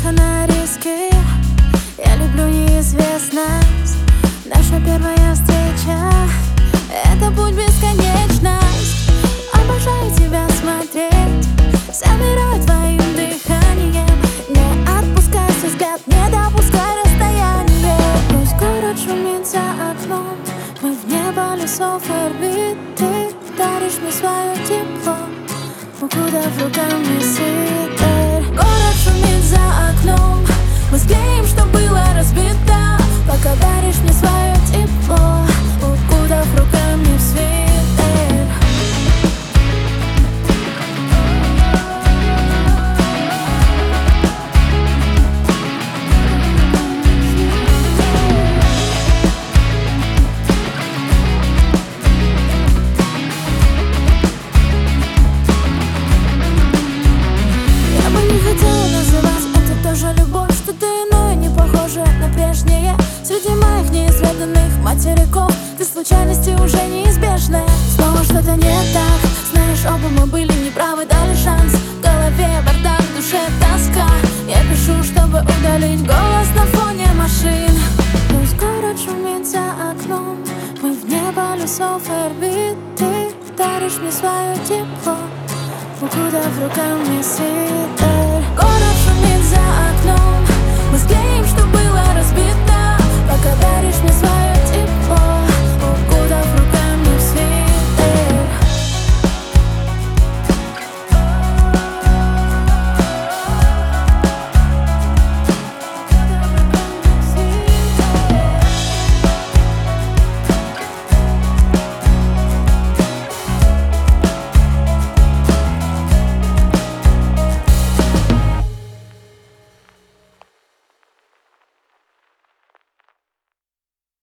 страха на риски. Я люблю неизвестность. Наша первая встреча — это путь в бесконечность. Обожаю тебя смотреть, замираю твоим дыханием. Не отпускай свой взгляд, не допускай расстояние. Пусть город шумит за окном, мы вне полюсов и орбит. Ты даришь мне свое тепло, укутав руками свитер. Город шумит за окном, мы склеим, что было разбито. Пока даришь мне свое тепло, укутав руками в свитер. Что-то иное, не похоже на прежнее. Среди моих неизведанных материков ты случайности уже неизбежная. Снова что-то не так, знаешь, оба мы были неправы, дали шанс. В голове бардак, в душе тоска. Я пишу, чтобы удалить голос на фоне машин. Пусть город шумит за окном, мы вне полюсов и орбит. Ты даришь мне свое тепло, укутав руками свет.